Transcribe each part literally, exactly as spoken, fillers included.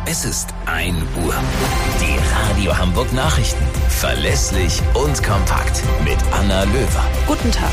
Es ist ein Uhr. Die Radio Hamburg Nachrichten. Verlässlich und kompakt mit Anna Löwer. Guten Tag.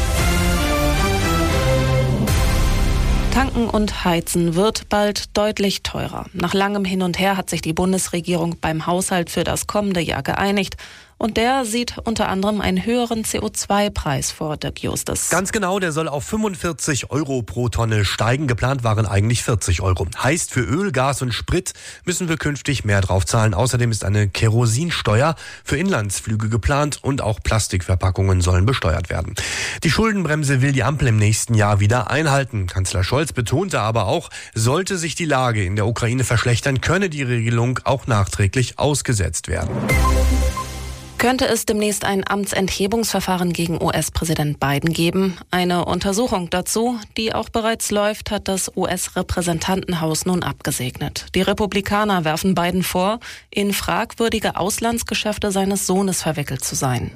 Tanken und Heizen wird bald deutlich teurer. Nach langem Hin und Her hat sich die Bundesregierung beim Haushalt für das kommende Jahr geeinigt. Und der sieht unter anderem einen höheren C O zwei Preis vor, Dirk Justus. Ganz genau, der soll auf fünfundvierzig Euro pro Tonne steigen. Geplant waren eigentlich vierzig Euro. Heißt, für Öl, Gas und Sprit müssen wir künftig mehr drauf zahlen. Außerdem ist eine Kerosinsteuer für Inlandsflüge geplant und auch Plastikverpackungen sollen besteuert werden. Die Schuldenbremse will die Ampel im nächsten Jahr wieder einhalten. Kanzler Scholz betonte aber auch, sollte sich die Lage in der Ukraine verschlechtern, könne die Regelung auch nachträglich ausgesetzt werden. Könnte es demnächst ein Amtsenthebungsverfahren gegen U S-Präsident Biden geben? Eine Untersuchung dazu, die auch bereits läuft, hat das U S-Repräsentantenhaus nun abgesegnet. Die Republikaner werfen Biden vor, in fragwürdige Auslandsgeschäfte seines Sohnes verwickelt zu sein.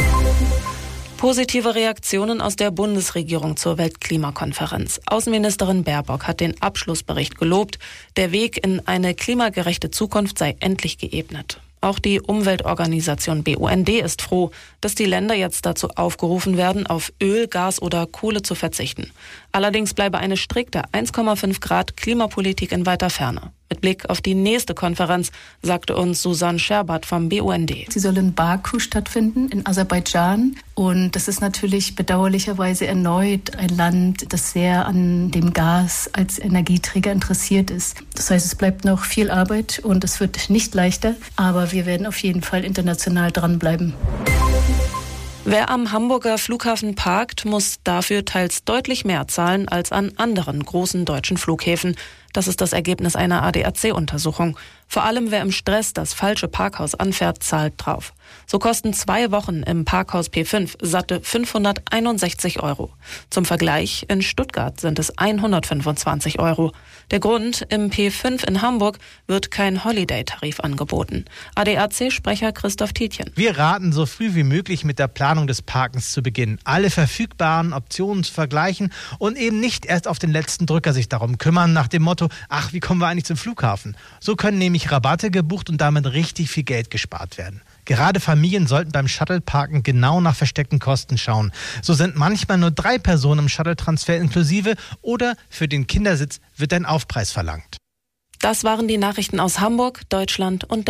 Positive Reaktionen aus der Bundesregierung zur Weltklimakonferenz. Außenministerin Baerbock hat den Abschlussbericht gelobt. Der Weg in eine klimagerechte Zukunft sei endlich geebnet. Auch die Umweltorganisation B U N D ist froh, dass die Länder jetzt dazu aufgerufen werden, auf Öl, Gas oder Kohle zu verzichten. Allerdings bleibe eine strikte eins Komma fünf Grad Klimapolitik in weiter Ferne. Mit Blick auf die nächste Konferenz sagte uns Susanne Scherbert vom B U N D. Sie soll in Baku stattfinden, in Aserbaidschan. Und das ist natürlich bedauerlicherweise erneut ein Land, das sehr an dem Gas als Energieträger interessiert ist. Das heißt, es bleibt noch viel Arbeit und es wird nicht leichter. Aber wir werden auf jeden Fall international dranbleiben. Wer am Hamburger Flughafen parkt, muss dafür teils deutlich mehr zahlen als an anderen großen deutschen Flughäfen. Das ist das Ergebnis einer A D A C-Untersuchung. Vor allem wer im Stress das falsche Parkhaus anfährt, zahlt drauf. So kosten zwei Wochen im Parkhaus P fünf satte fünfhunderteinundsechzig Euro. Zum Vergleich, in Stuttgart sind es hundertfünfundzwanzig Euro. Der Grund, im P fünf in Hamburg wird kein Holiday-Tarif angeboten. A D A C-Sprecher Christoph Tietjen. Wir raten, so früh wie möglich mit der Planung des Parkens zu beginnen, alle verfügbaren Optionen zu vergleichen und eben nicht erst auf den letzten Drücker sich darum kümmern, nach dem Motto, ach, wie kommen wir eigentlich zum Flughafen? So können nämlich Rabatte gebucht und damit richtig viel Geld gespart werden. Gerade Familien sollten beim Shuttle-Parken genau nach versteckten Kosten schauen. So sind manchmal nur drei Personen im Shuttle-Transfer inklusive oder für den Kindersitz wird ein Aufpreis verlangt. Das waren die Nachrichten aus Hamburg, Deutschland und